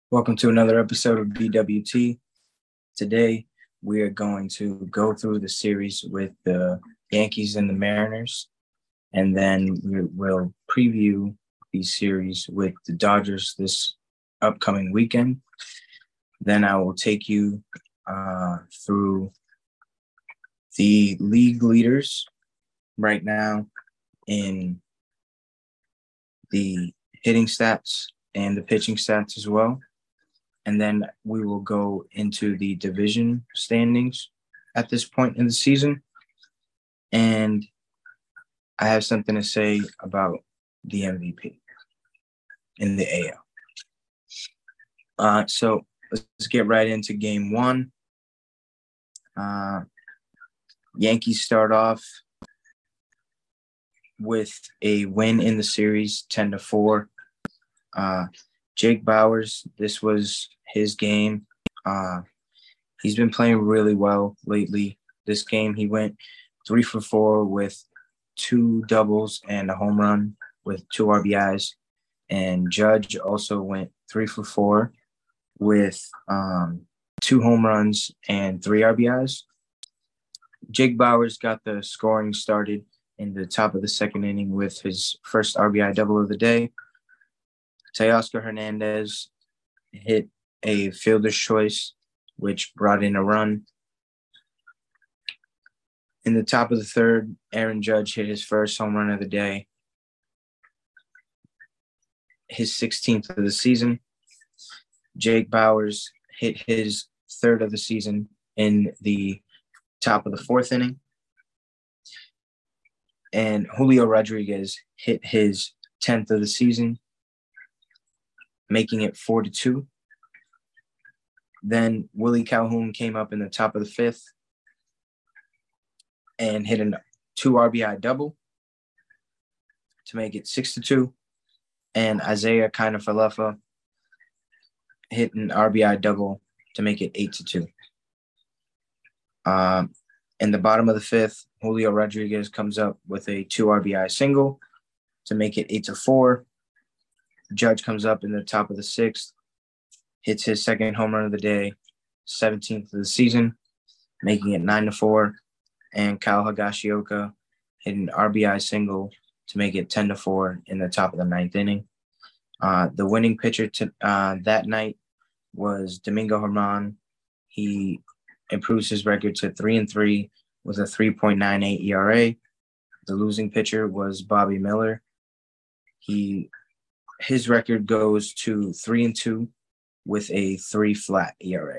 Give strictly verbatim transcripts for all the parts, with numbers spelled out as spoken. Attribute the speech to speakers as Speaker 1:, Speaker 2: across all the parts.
Speaker 1: Welcome to another episode of B W T. Today, we are going to go through the series with the Yankees and the Mariners, and then we will preview the series with the Dodgers this upcoming weekend. Then I will take you uh, through the league leaders right now in the hitting stats and the pitching stats as well. And then we will go into the division standings at this point in the season. And I have something to say about the M V P in the A L. Uh, so let's get right into game one. Uh, Yankees start off with a win in the series, ten to four. Uh, Jake Bauers, this was his game. Uh, he's been playing really well lately. This game, he went three for four with two doubles and a home run with two R B Is. And Judge also went three for four with um, two home runs and three R B Is. Jake Bauers got the scoring started in the top of the second inning with his first R B I double of the day. Teoscar Hernandez hit a fielder's choice, which brought in a run. In the top of the third, Aaron Judge hit his first home run of the day, his sixteenth of the season. Jake Bauers hit his third of the season in the top of the fourth inning. And Julio Rodriguez hit his tenth of the season, making it four to two. Then Willie Calhoun came up in the top of the fifth and hit a two R B I double to make it six to two. And Isaiah Kiner-Falefa hit an R B I double to make it eight to two. Um, in the bottom of the fifth, Julio Rodriguez comes up with a two R B I single to make it eight to four. Judge comes up in the top of the sixth, hits his second home run of the day, seventeenth of the season, making it nine to four. And Kyle Higashioka hit an R B I single to make it ten to four in the top of the ninth inning. Uh, the winning pitcher to, uh, that night was Domingo Germán. He improves his record to three and three with a three point nine eight E R A. The losing pitcher was Bobby Miller. He His record goes to three and two with a three flat E R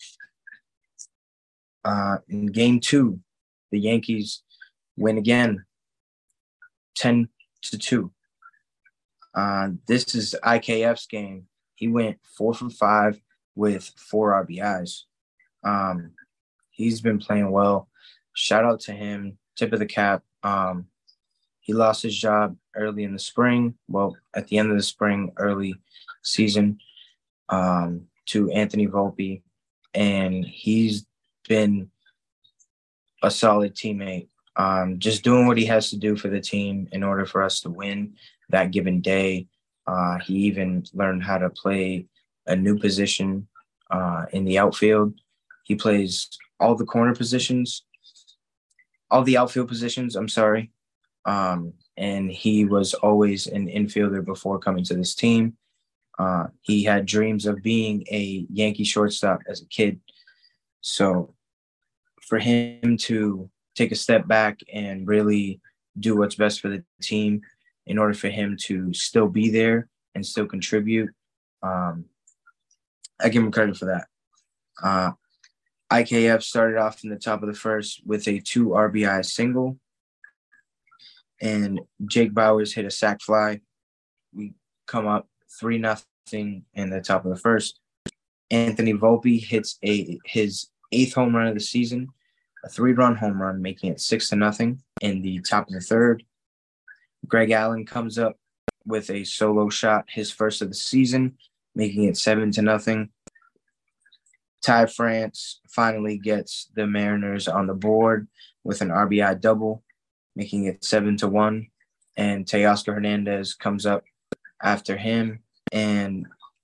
Speaker 1: A. Uh, in game two, the Yankees win again, ten to two. Uh, this is I K F's game. He went four for five with four R B Is. Um, he's been playing well. Shout out to him. Tip of the cap. Um, He lost his job early in the spring, well, at the end of the spring, early season, um, to Anthony Volpe, and he's been a solid teammate, um, just doing what he has to do for the team in order for us to win that given day. Uh, he even learned how to play a new position uh, in the outfield. He plays all the corner positions, all the outfield positions, I'm sorry. Um, and he was always an infielder before coming to this team. Uh, he had dreams of being a Yankee shortstop as a kid. So for him to take a step back and really do what's best for the team in order for him to still be there and still contribute, um, I give him credit for that. Uh, I K F started off in the top of the first with a two R B I single, and Jake Bauers hit a sac fly. We come up three nothing in the top of the first. Anthony Volpe hits a his eighth home run of the season, a three-run home run, making it six to nothing in the top of the third. Greg Allen comes up with a solo shot, his first of the season, making it seven to nothing. Ty France finally gets the Mariners on the board with an R B I double, making it seven to one. And Teoscar Hernandez comes up after him and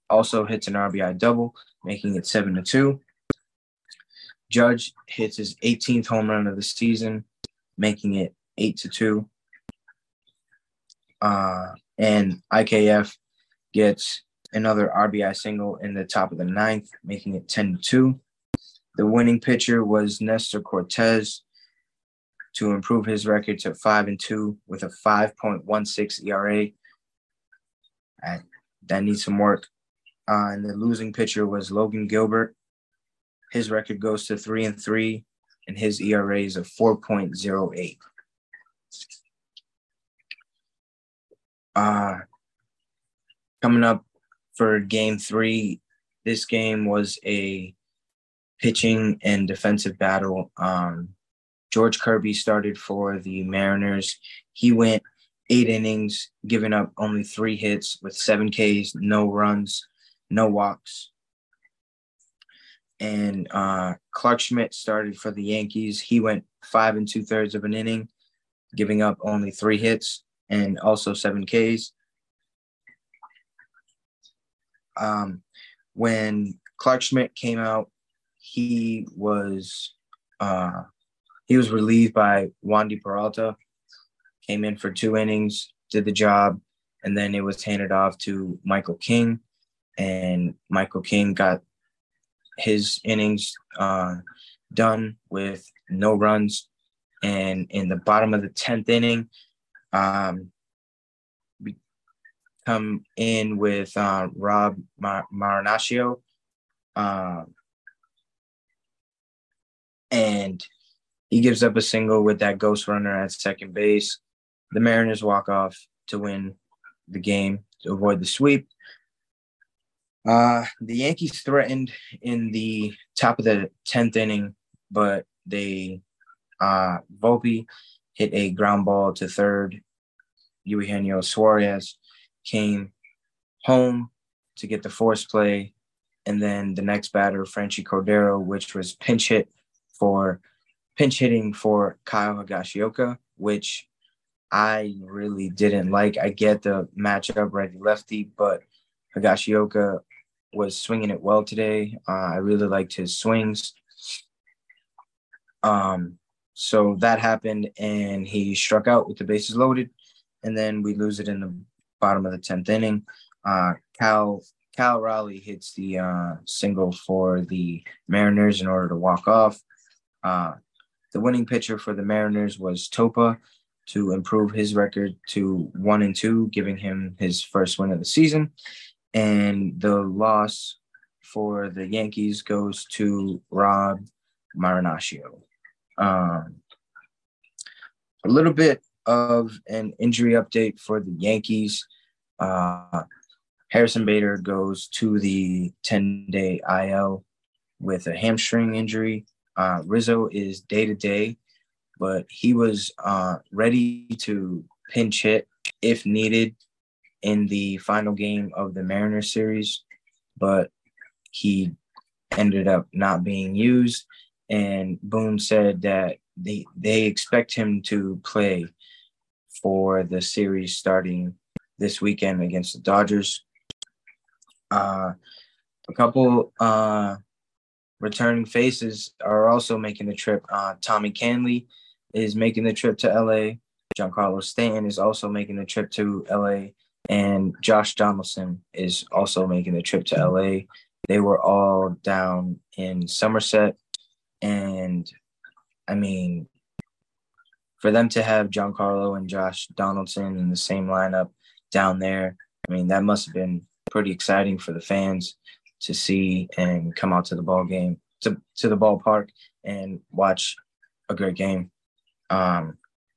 Speaker 1: also hits an R B I double, making it seven to two. Judge hits his eighteenth home run of the season, making it eight to two. Uh, and I K F gets another R B I single in the top of the ninth, making it ten to two. The winning pitcher was Nestor Cortez to improve his record to five and two with a five point one six E R A. Uh, that needs some work. Uh, and the losing pitcher was Logan Gilbert. His record goes to three and three, and his E R A is a four point oh eight. Uh, coming up for game three, this game was a pitching and defensive battle. Um, George Kirby started for the Mariners. He went eight innings, giving up only three hits with seven Ks, no runs, no walks. And uh, Clark Schmidt started for the Yankees. He went five and two thirds of an inning, giving up only three hits and also seven Ks. Um, when Clark Schmidt came out, he was uh, he was relieved by Wandy Peralta. Came in for two innings, did the job, and then it was handed off to Michael King, and Michael King got his innings uh, done with no runs. And in the bottom of the tenth inning, um, we come in with uh, Rob Mar- Marinaccio, uh, and he gives up a single with that ghost runner at second base. The Mariners walk off to win the game to avoid the sweep. Uh, the Yankees threatened in the top of the tenth inning, but they uh, Volpe hit a ground ball to third. Eugenio Suarez came home to get the force play, and then the next batter, Franchy Cordero, which was pinch hit for pinch hitting for Kyle Higashioka, which I really didn't like. I get the matchup righty-lefty, but Higashioka was swinging it well today. Uh, I really liked his swings. Um, so that happened, and he struck out with the bases loaded, and then we lose it in the bottom of the tenth inning. Uh, Cal Cal Raleigh hits the uh, single for the Mariners in order to walk off. Uh, the winning pitcher for the Mariners was Topa to improve his record to one and two, giving him his first win of the season. And the loss for the Yankees goes to Rob Marinaccio. Um, a little bit of an injury update for the Yankees. Uh, Harrison Bader goes to the ten-day I L with a hamstring injury. Uh, Rizzo is day-to-day, but he was uh, ready to pinch hit if needed in the final game of the Mariners series, but he ended up not being used. And Boone said that they they expect him to play for the series starting this weekend against the Dodgers. Uh, a couple uh, returning faces are also making the trip. Uh, Tommy Canley is making the trip to L A. Giancarlo Stanton is also making the trip to L A. And Josh Donaldson is also making the trip to L A. They were all down in Somerset. And, I mean, for them to have Giancarlo and Josh Donaldson in the same lineup down there, I mean, that must have been pretty exciting for the fans to see and come out to the ball game, to, to the ballpark and watch a great game. Um,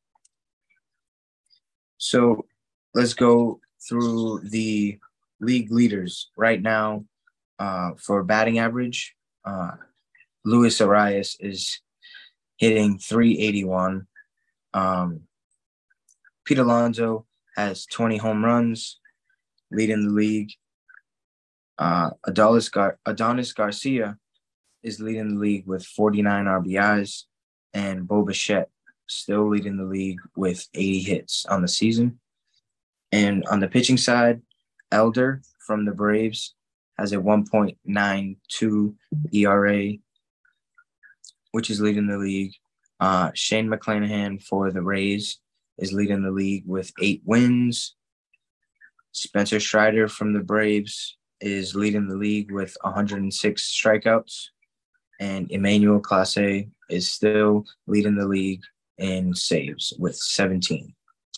Speaker 1: so let's go through the league leaders right now. Uh, for batting average, uh, Luis Arias is hitting three eighty-one. Um, Pete Alonso has twenty home runs, leading the league. Uh, Adolis, Gar- Adonis Garcia is leading the league with forty-nine R B Is, and Bo Bichette still leading the league with eighty hits on the season. And on the pitching side, Elder from the Braves has a one point nine two E R A, which is leading the league. Uh, Shane McClanahan for the Rays is leading the league with eight wins. Spencer Strider from the Braves is leading the league with one hundred six strikeouts. And Emmanuel Clase is still leading the league in saves with seventeen.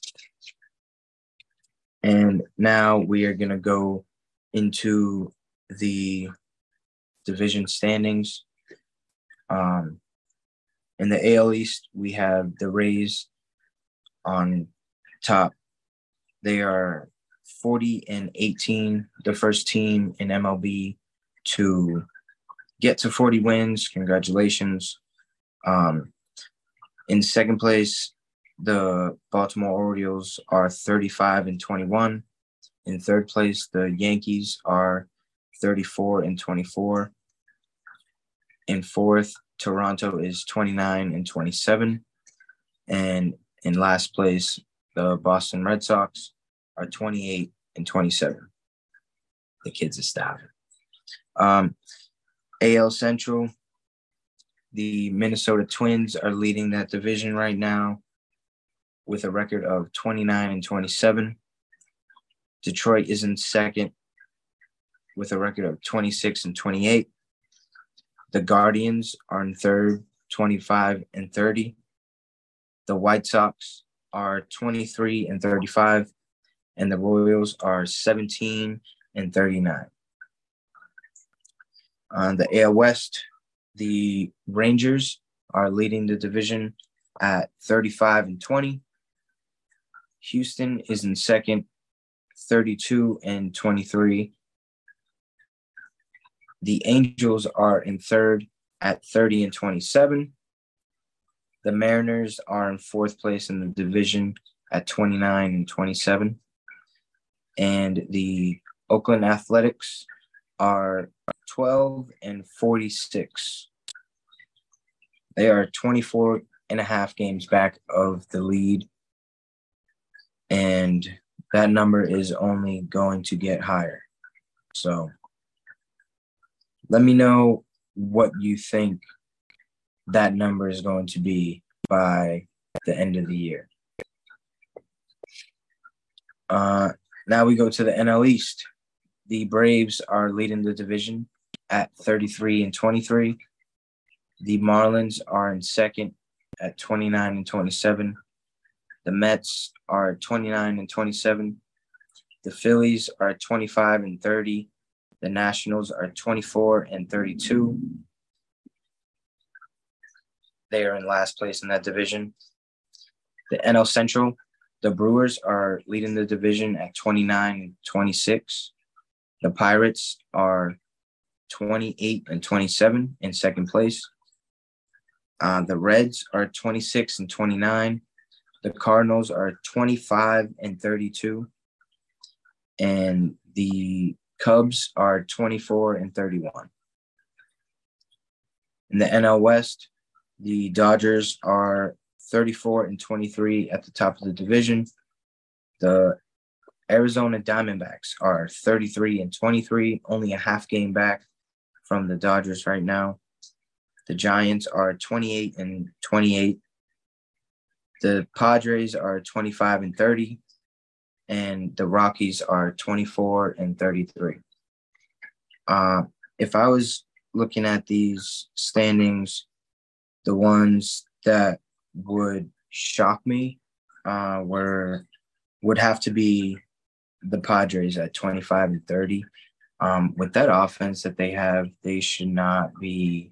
Speaker 1: And now we are going to go into the division standings. Um, in the A L East, we have the Rays on top. They are forty and eighteen, the first team in M L B to get to forty wins. Congratulations. Um, in second place, the Baltimore Orioles are thirty-five and twenty-one. In third place, the Yankees are thirty-four and twenty-four. In fourth, Toronto is twenty-nine and twenty-seven. And in last place, the Boston Red Sox are twenty-eight and twenty-seven. The kids are starving. Um, A L Central, the Minnesota Twins are leading that division right now with a record of twenty-nine and twenty-seven. Detroit is in second with a record of twenty-six and twenty-eight. The Guardians are in third, twenty-five and thirty. The White Sox are twenty-three and thirty-five, and the Royals are seventeen and thirty-nine. On the A L West, the Rangers are leading the division at thirty-five and twenty. Houston is in second, thirty-two and twenty-three. The Angels are in third at thirty and twenty-seven. The Mariners are in fourth place in the division at twenty-nine and twenty-seven. And the Oakland Athletics are twelve and forty-six. They are twenty-four and a half games back of the lead. And that number is only going to get higher. So let me know what you think that number is going to be by the end of the year. Uh, now we go to the N L East. The Braves are leading the division at thirty-three and twenty-three. The Marlins are in second at twenty-nine and twenty-seven. The Mets are twenty-nine and twenty-seven. The Phillies are twenty-five and thirty. The Nationals are twenty-four and thirty-two. They are in last place in that division. The N L Central, the Brewers are leading the division at twenty-nine and twenty-six. The Pirates are twenty-eight and twenty-seven in second place. Uh, the Reds are twenty-six and twenty-nine. The Cardinals are twenty-five and thirty-two. And the Cubs are twenty-four and thirty-one. In the N L West, the Dodgers are thirty-four and twenty-three at the top of the division. The Arizona Diamondbacks are thirty-three and twenty-three, only a half game back from the Dodgers right now. The Giants are twenty-eight and twenty-eight. The Padres are twenty-five and thirty, and the Rockies are twenty-four and thirty-three. Uh, if I was looking at these standings, the ones that would shock me uh, were would have to be the Padres at twenty-five and thirty. Um, with that offense that they have, they should not be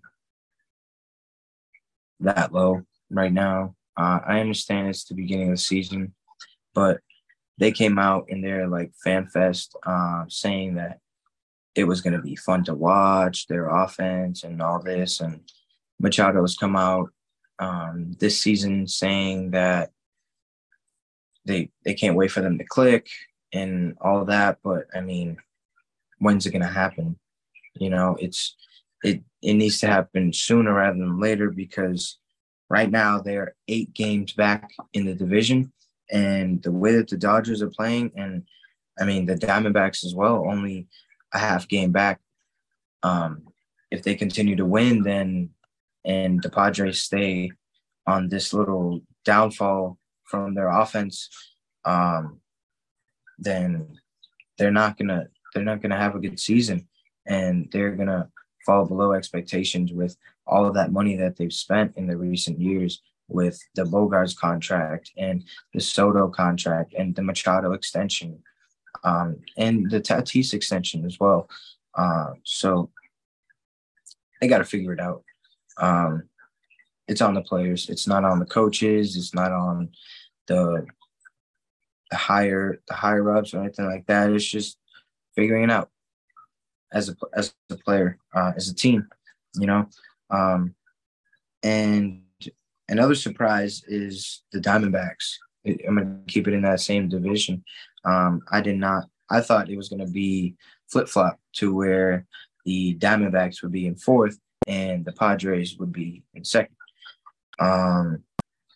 Speaker 1: that low right now. Uh, I understand it's the beginning of the season, but they came out in their like fan fest uh, saying that it was going to be fun to watch their offense and all this. And Machado's come out um, this season saying that they they can't wait for them to click and all that. But I mean, when's it going to happen? You know, it's it it needs to happen sooner rather than later, because right now they're eight games back in the division, and the way that the Dodgers are playing, and I mean the Diamondbacks as well, only a half game back. Um, if they continue to win, then and the Padres stay on this little downfall from their offense, um, then they're not gonna they're not gonna have a good season, and they're gonna fall below expectations with all of that money that they've spent in the recent years with the Bogaerts contract and the Soto contract and the Machado extension, um, and the Tatis extension as well. Uh, so they got to figure it out. Um, it's on the players. It's not on the coaches. It's not on the the higher the higher ups or anything like that. It's just figuring it out as a as a player, uh, as a team, you know. Um, and another surprise is the Diamondbacks. I'm gonna keep it in that same division. Um, I did not. I thought it was gonna be flip flop to where the Diamondbacks would be in fourth and the Padres would be in second. Um,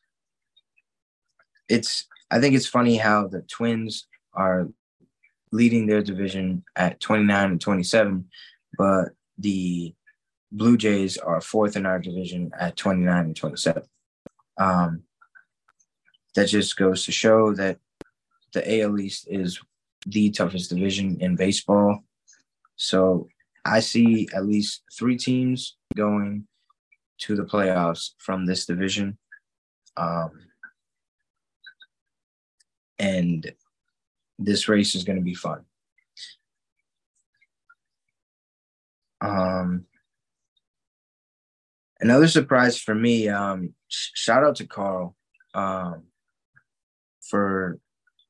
Speaker 1: it's. I think it's funny how the Twins are leading their division at twenty-nine and twenty-seven, but the Blue Jays are fourth in our division at twenty-nine and twenty-seven. Um, that just goes to show that the A L East is the toughest division in baseball. So I see at least three teams going to the playoffs from this division. Um, and this race is going to be fun. Um, another surprise for me, um, sh- shout out to Carl um, for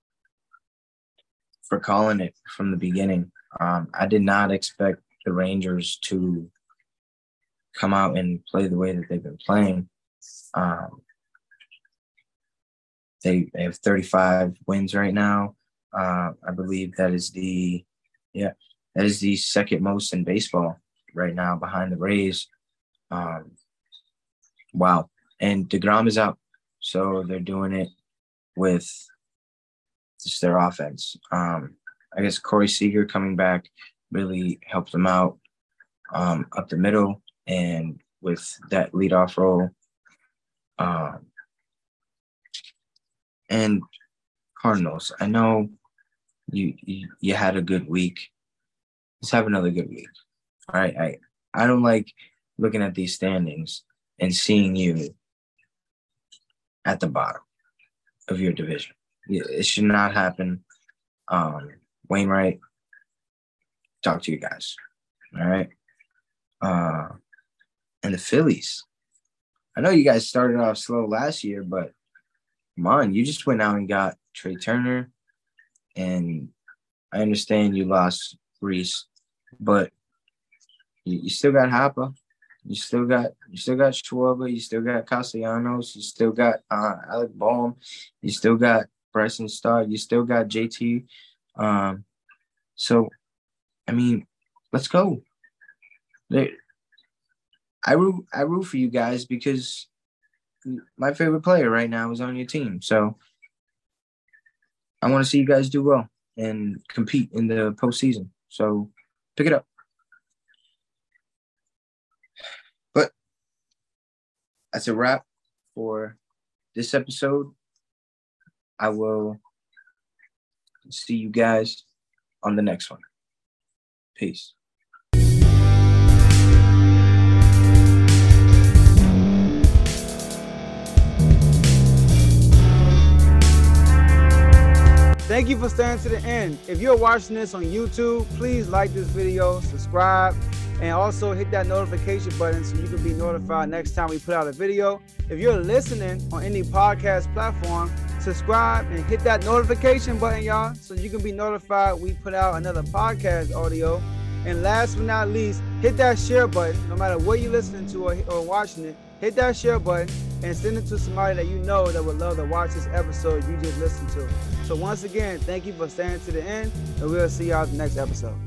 Speaker 1: for calling it from the beginning. Um, I did not expect the Rangers to come out and play the way that they've been playing. Um, they, they have thirty-five wins right now. Uh, I believe that is the yeah that is the second most in baseball right now behind the Rays. Um, wow. And DeGrom is out, so they're doing it with just their offense. Um, I guess Corey Seager coming back really helped them out um, up the middle and with that leadoff role. Um, and Cardinals, I know you, you you had a good week. Let's have another good week. All right. I, I don't like looking at these standings and seeing you at the bottom of your division. It should not happen. Um, Wainwright, talk to you guys. All right. Uh, and the Phillies. I know you guys started off slow last year, but come on, you just went out and got Trey Turner. And I understand you lost Reese, but you, you still got Hapa. You still got you still got Schwarber. You still got Castellanos. You still got uh, Alec Bohm. You still got Bryson Stott. You still got J T. Um, so, I mean, let's go. They, I root I root for you guys because my favorite player right now is on your team. So I want to see you guys do well and compete in the postseason. So pick it up. But that's a wrap for this episode. I will see you guys on the next one. Peace.
Speaker 2: Thank you for staying to the end. If you're watching this on YouTube, please like this video, subscribe, and also hit that notification button so you can be notified next time we put out a video. If you're listening on any podcast platform, subscribe and hit that notification button, y'all, so you can be notified we put out another podcast audio. And last but not least, hit that share button. No matter what you're listening to or, or watching it, hit that share button and send it to somebody that you know that would love to watch this episode you just listened to. So once again, thank you for staying to the end, and we'll see y'all in the next episode.